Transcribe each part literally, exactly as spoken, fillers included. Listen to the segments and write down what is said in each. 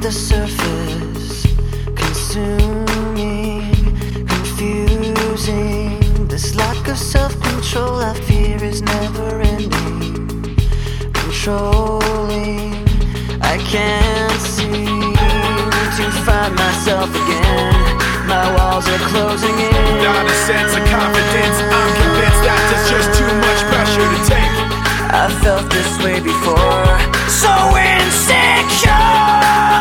the surface, consuming, confusing. This lack of self-control I fear is never ending, controlling. I can't seem to find myself again. My walls are closing in. Not a sense of confidence, I'm convinced that there's just too much pressure to take. I felt this way before, so insecure.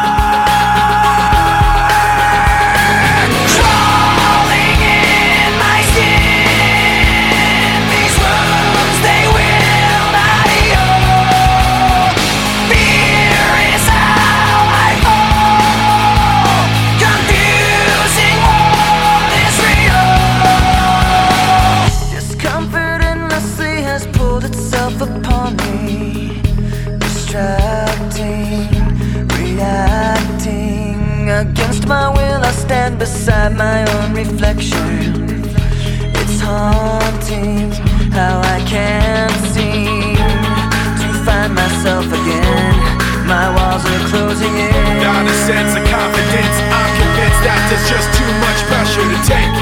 Crawling in my skin, these wounds they will not heal. Fear is how I fall, confusing what is real. Discomfort endlessly has pulled itself upon me, distracting, reacting. Against my will I stand beside my own reflection. It's haunting how I can't seem to find myself again. My walls are closing in. Not a sense of confidence, I'm convinced that there's just too much pressure to take.